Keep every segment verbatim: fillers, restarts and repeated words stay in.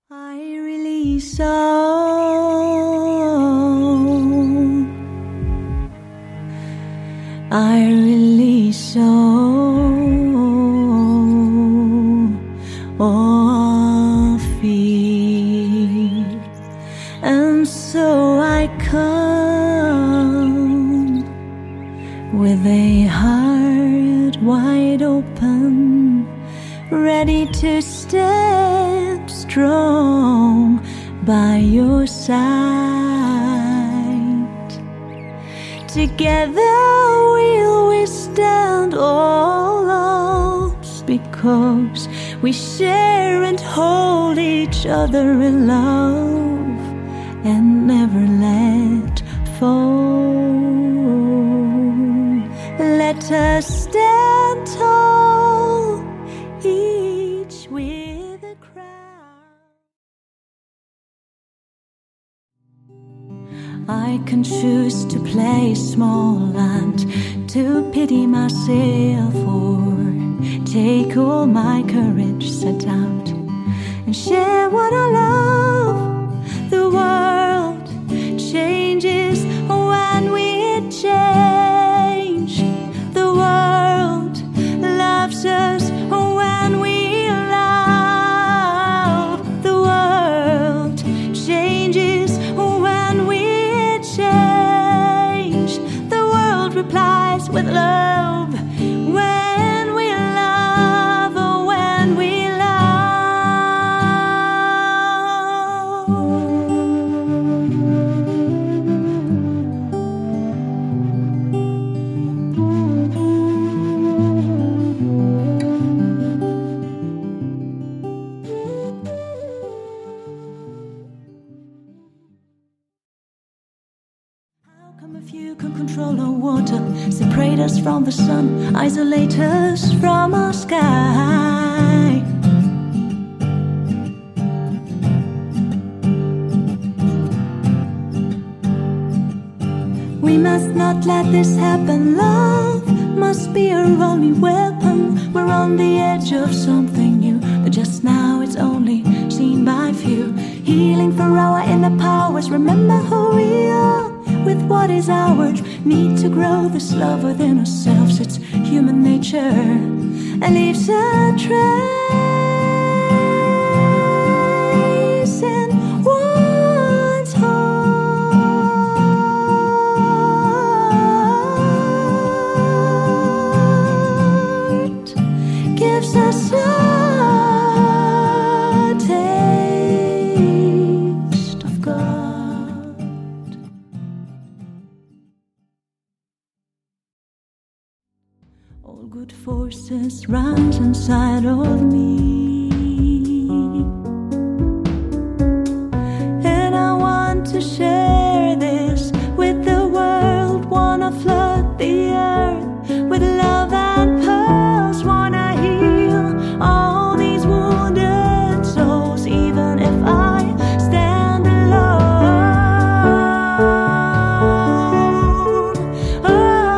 I release all. I release all of fear, and so I come with a heart wide open, ready to stand strong by your side. Together we'll withstand all odds, because we share and hold each other in love and never let fall. Let us stand tall, each with a crown. I can choose to play small and to pity myself, or take all my courage, set out and share what I love. The world changes when we change. The world loves us when we love. The world changes when we change. The world replies with love when we love, when we separate us from the sun, isolate us from our sky. We must not let this happen. Love must be our only weapon. We're on the edge of something new, but just now it's only seen by few. Healing for our inner powers. Remember who we are with what is ours. Need to grow this love within ourselves. It's human nature and leaves a trace in one's heart. Gives us a taste of God. All good forces runs inside of me, and I want to share this with the world. Wanna flood the earth with love and pearls. Wanna heal all these wounded souls, even if I stand alone. Oh,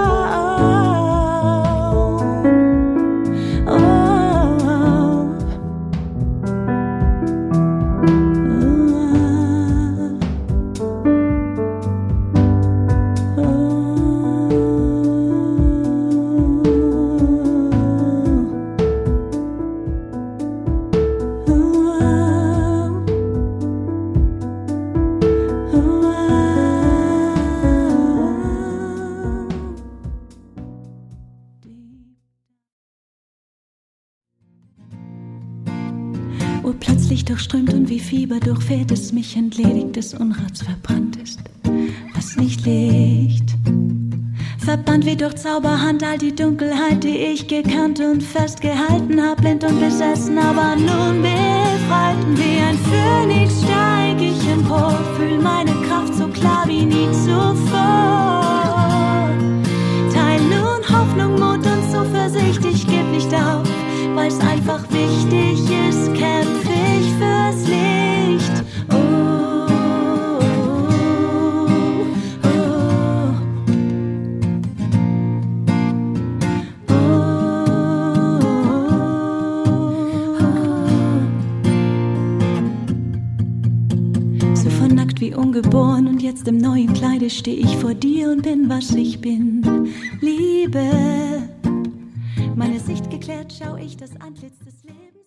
urplötzlich durchströmt und wie Fieber durchfährt es mich, entledigt des Unrats, verbrannt ist, was nicht liegt. Verbannt wie durch Zauberhand all die Dunkelheit, die ich gekannt und festgehalten hab, blind und besessen, aber nun befreit. Wie ein Phönix steig ich empor, fühl meine Kraft so klar wie nie zuvor. Teil nun Hoffnung, Mut und Zuversicht, ich geb nicht auf, weil's einfach wichtig ist, kämpf ich fürs Licht. Oh, oh, oh, oh, oh. gemacht wie ungeboren und jetzt im neuen Kleide steh ich vor dir und bin, was ich bin. Liebe, meine Sicht geklärt, schau ich das Antlitz des Lebens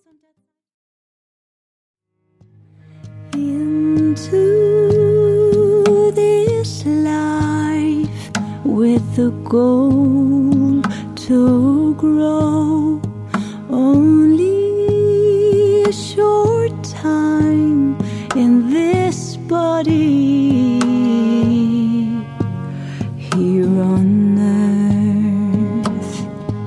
und into this life with the goal to grow. Only a short time in this body here on earth.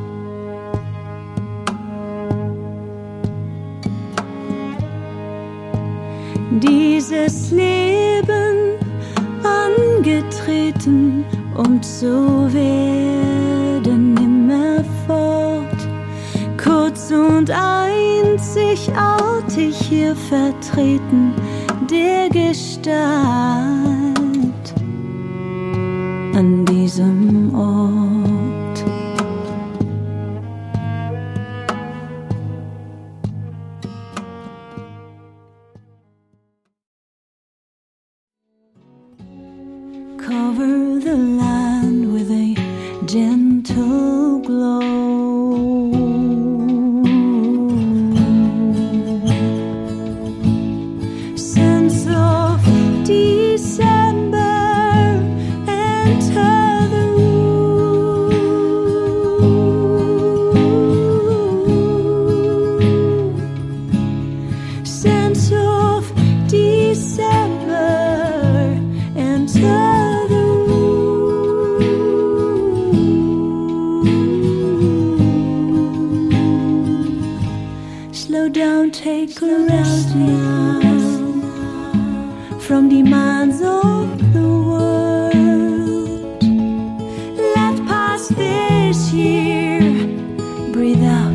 Dieses Leben angetreten, um zu werden immerfort, kurz und einzigartig hier vertreten, der Gestalt an diesem Ort. Cover the land with a gentle glow. Sense of December, enter the room. Sense of December, enter. Slow down, take a rest now from demands of the world. Let pass this year, breathe out.